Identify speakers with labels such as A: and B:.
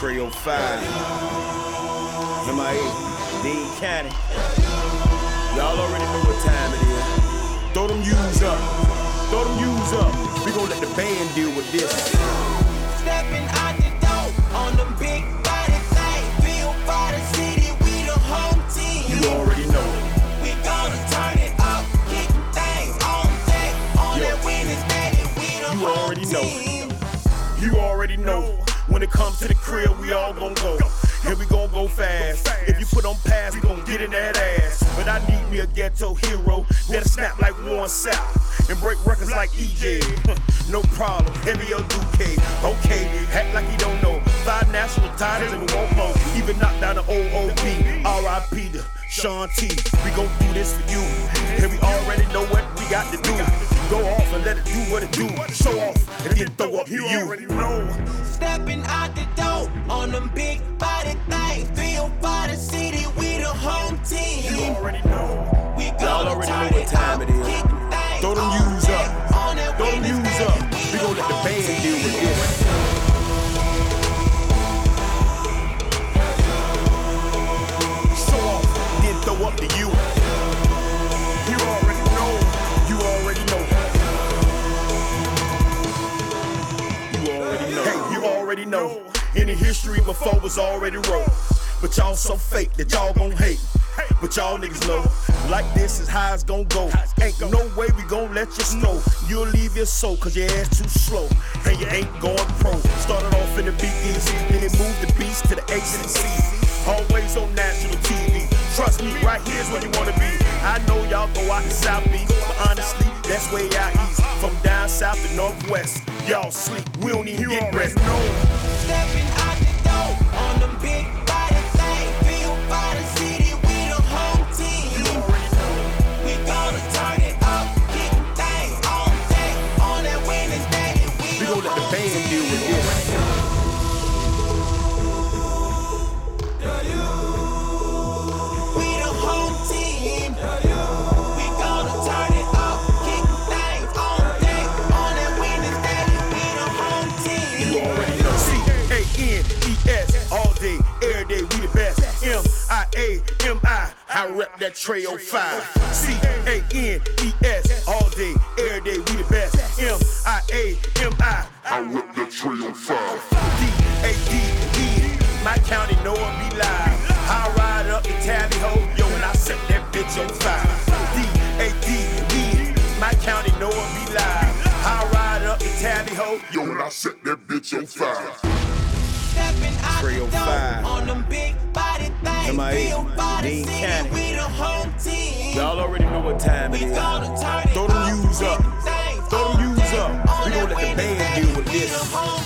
A: Trio 5, MIA, Dean County. Y'all already know what time it is. Throw them U's up. Throw them U's up. We gon' let the band deal with this.
B: Stepping out the door on them big body things. Built by the city, we the home team.
A: You already know.
B: We gonna turn it up, kicking things on deck. On that winners daddy, we the
A: You
B: home
A: already know.
B: team.
A: You already know. When it comes to the crib, we all gon' go. And we gon' go fast. If you put on pass, we gon' get in that ass. But I need me a ghetto hero that'll snap like Warren Sapp and break records like EJ. No problem, heavy old Duque. Okay, act like you don't know. 5 national titles and we won't more. Even knock down the OOB. R.I.P. to Sean T. We gon' do this for you. And we already know what we got to do. Go off and let it do what it do. Show off and then throw up to you. Already know.
B: Stepping out the door on them big body things. Built by the city, we the home team.
A: You already know.
B: We
A: Y'all
B: gonna
A: already know
B: turn
A: what time it is.
B: kicking things
A: Throw them
B: on
A: U's
B: deck.
A: up.
B: On that
A: Throw them
B: winners
A: U's
B: daddy,
A: up.
B: we
A: We gon' let the
B: home
A: band
B: team.
A: deal with this. Show off, then throw up to you. You already know. You already know. You already know. Hey, you already know. Any history before was already wrote. But y'all so fake that y'all gon' hate. But y'all niggas know, like this is how it's gon' go. Ain't no way we gon' let you snow. You'll leave your soul cause your ass too slow. And you ain't going pro. Started off in the Big East, then it moved the beast to the ACC. Always on national TV. Trust me, right here's where you wanna be. I know y'all go out to South Beach, but honestly, that's way out east. From down south to northwest, y'all sleep, we don't even get rest. No.
B: Stepping out the door on them big body things. Built by the city, we the home team. We gonna turn it up, kicking things on deck. On that winners daddy, we
A: We gon' let the band deal with this.
B: We the home team. We gonna turn it up, kicking things on deck. On that winners daddy, we the home team.
A: You already know. C-A-N-E-S, all day, every day, we the best. M-I-A-M-I, I rep that Trio 5. C-A-N-E-S, all day, every day, we the best. M-I-A-M-I, I rep that Trio 5. D-A-D-E, my county know it be live. I ride up the tally ho, yo, and I set that bitch on fire. D-A-D-E, my county know it be live. I ride up the tally ho, yo, and I set that bitch on fire.
B: Stepping out
A: Trio
B: the door
A: 5.
B: on them big body things.
A: MIA,
B: Built by the
A: Dean
B: city,
A: County.
B: we the home team.
A: Y'all already know what time it
B: We
A: is.
B: gonna turn it
A: Throw them
B: up,
A: U's up.
B: kicking things
A: Throw them
B: on
A: U's
B: deck.
A: up.
B: On
A: We gon'
B: that
A: let the
B: winners
A: band
B: daddy,
A: deal with
B: we
A: this.
B: the home